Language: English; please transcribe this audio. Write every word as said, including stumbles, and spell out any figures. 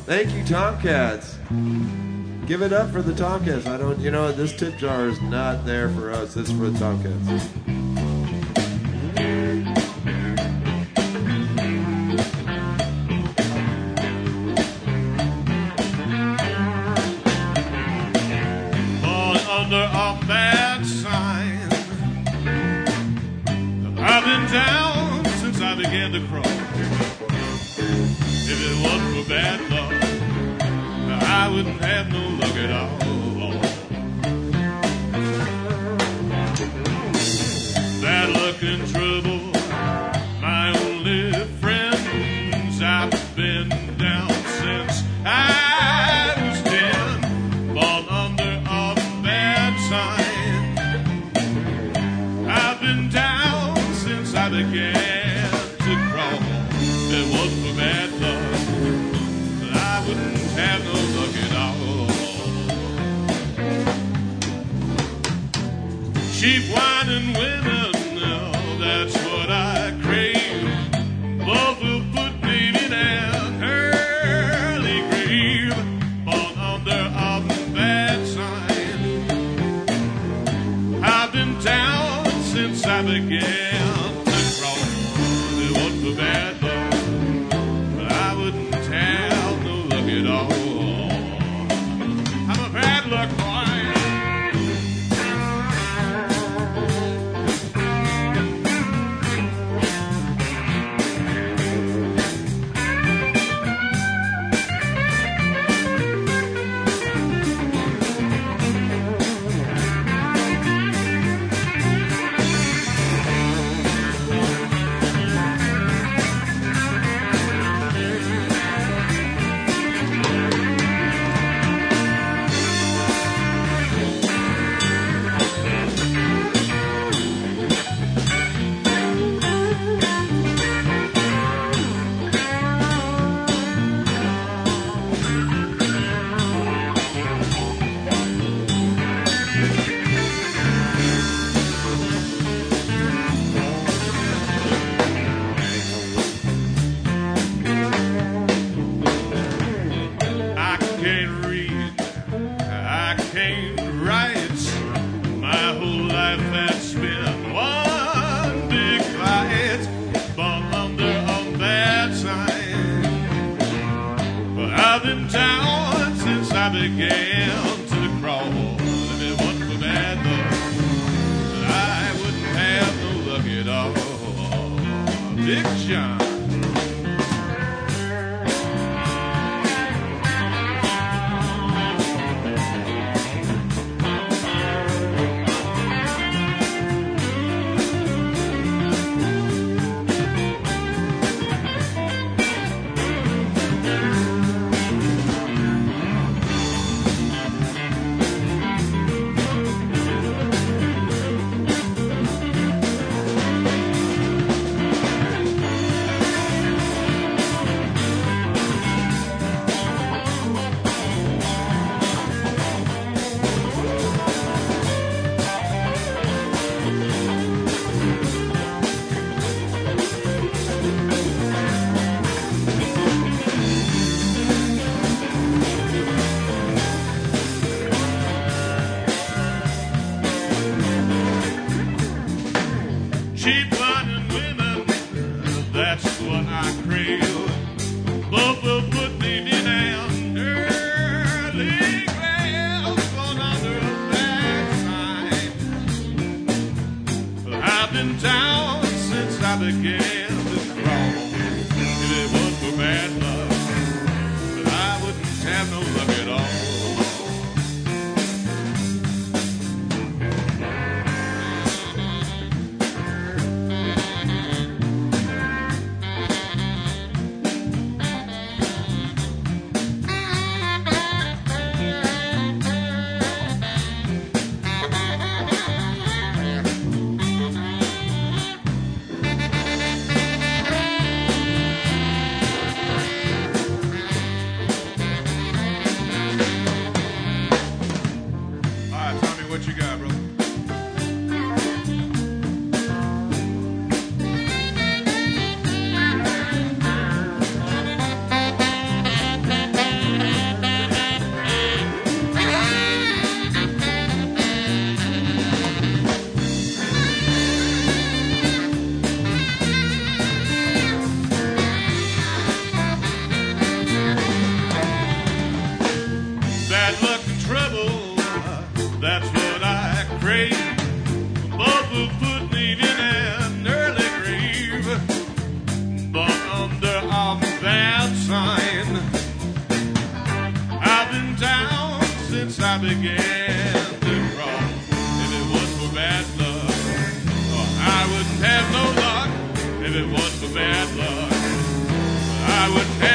Thank you, Tomcats. Give it up for the Tomcats. I don't, you know, this tip jar is not there for us. It's for the Tomcats. Born under a bad sign, I've been down since I began to crawl. If it wasn't for bad luck, I wouldn't have no luck at all. Bad luck and trouble, my only friends. I've been down since I was ten, born under a bad sign. I've been down since I began to crawl. If it wasn't for bad luck, I wouldn't have no luck at all. Cheap wine and women, no, that's what I crave. Love will put me in an early grave, born under a bad sign. I've been down since I began to crawl. If it wasn't for bad luck, I wouldn't have no luck at all. I'm a bad luck boy. bad sign. I've been down since I began to crawl. If it was for bad luck, oh, I wouldn't have no luck. If it was for bad luck, I wouldn't have